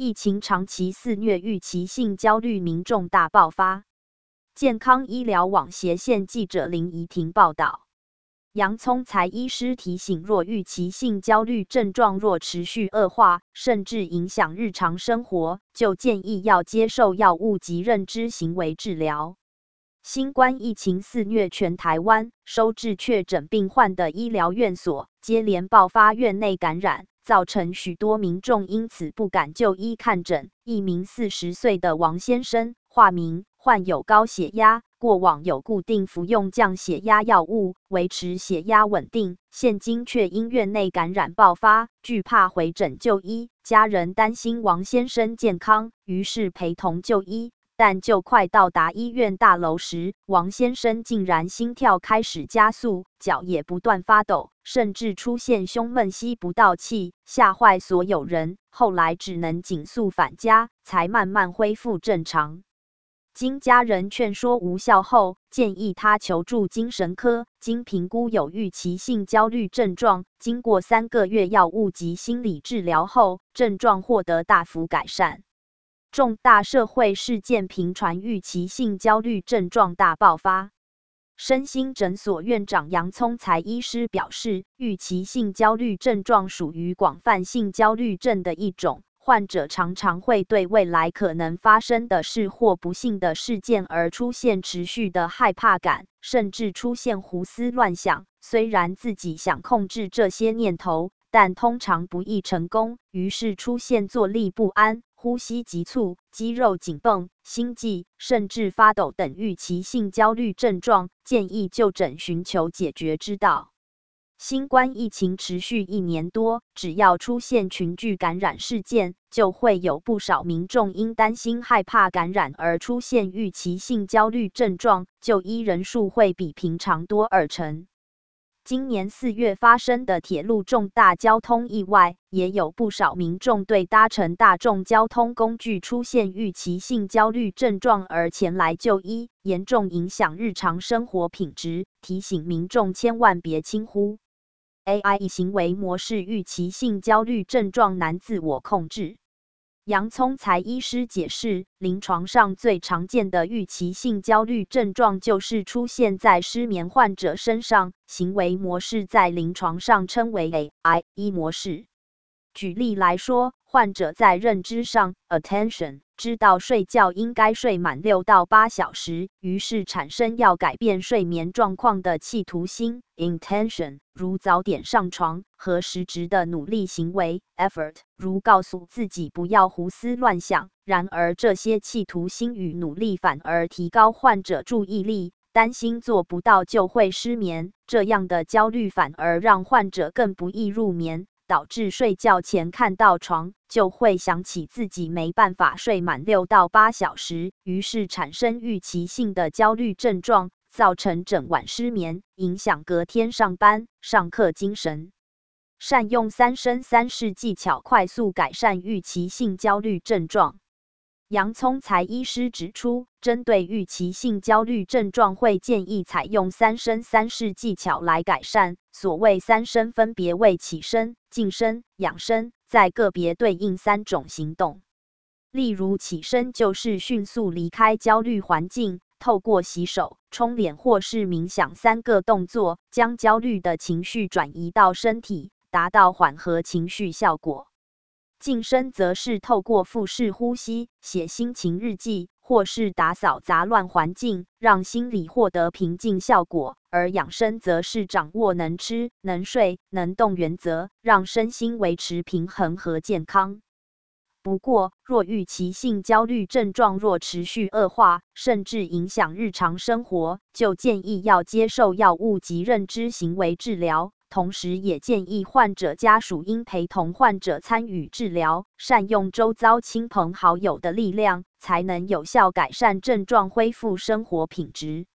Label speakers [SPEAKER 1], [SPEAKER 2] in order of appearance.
[SPEAKER 1] 疫情长期肆虐，预期性焦虑民众大爆发。健康医疗网斜线记者林怡婷报道。杨聪才医师提醒，若预期性焦虑症状若持续恶化，甚至影响日常生活，就建议要接受药物及认知行为治疗。新冠疫情肆虐全台湾，收治确诊病患的医疗院所接连爆发院内感染，造成许多民众因此不敢就医看诊。一名40岁的王先生，化名，患有高血压，过往有固定服用降血压药物，维持血压稳定，现今却因院内感染爆发，惧怕回诊就医，家人担心王先生健康，于是陪同就医。但就快到达医院大楼时，王先生竟然心跳开始加速，脚也不断发抖，甚至出现胸闷吸不到气，吓坏所有人。后来只能紧速返家，才慢慢恢复正常。经家人劝说无效后，建议他求助精神科。经评估有预期性焦虑症状，经过3个月药物及心理治疗后，症状获得大幅改善。重大社会事件频传，预期性焦虑症状大爆发。身心诊所院长杨聪才医师表示，预期性焦虑症状属于广泛性焦虑症的一种，患者常常会对未来可能发生的事或不幸的事件而出现持续的害怕感，甚至出现胡思乱想。虽然自己想控制这些念头，但通常不易成功，于是出现坐立不安、呼吸急促、肌肉紧绷、心悸，甚至发抖等预期性焦虑症状，建议就诊寻求解决之道。新冠疫情持续1年多，只要出现群聚感染事件，就会有不少民众因担心害怕感染而出现预期性焦虑症状，就医人数会比平常多2成。今年4月发生的铁路重大交通意外，也有不少民众对搭乘大众交通工具出现预期性焦虑症状而前来就医，严重影响日常生活品质，提醒民众千万别轻忽。AI 行为模式预期性焦虑症状难自我控制。杨聪才医师解释，临床上最常见的预期性焦虑症状就是出现在失眠患者身上，行为模式在临床上称为 AIE 模式。举例来说，患者在认知上 attention 知道睡觉应该睡满6到8小时，于是产生要改变睡眠状况的企图心 intention， 如早点上床和实质的努力行为 effort， 如告诉自己不要胡思乱想。然而这些企图心与努力反而提高患者注意力，担心做不到就会失眠，这样的焦虑反而让患者更不易入眠，导致睡觉前看到床就会想起自己没办法睡满6到8小时，于是产生预期性的焦虑症状，造成整晚失眠，影响隔天上班、上课精神。善用3升3式技巧，快速改善预期性焦虑症状。杨聪才医师指出，针对预期性焦虑症状，会建议采用3升3式技巧来改善。所谓3升分别为起身、静身、养身，在个别对应3种行动。例如起身就是迅速离开焦虑环境，透过洗手、冲脸或是冥想3个动作，将焦虑的情绪转移到身体，达到缓和情绪效果。静身则是透过腹式呼吸、写心情日记，或是打扫杂乱环境，让心理获得平静效果；而养生则是掌握能吃、能睡、能动原则，让身心维持平衡和健康。不过，若预期性焦虑症状若持续恶化，甚至影响日常生活，就建议要接受药物及认知行为治疗。同时也建议患者家属应陪同患者参与治疗，善用周遭亲朋好友的力量，才能有效改善症状，恢复生活品质。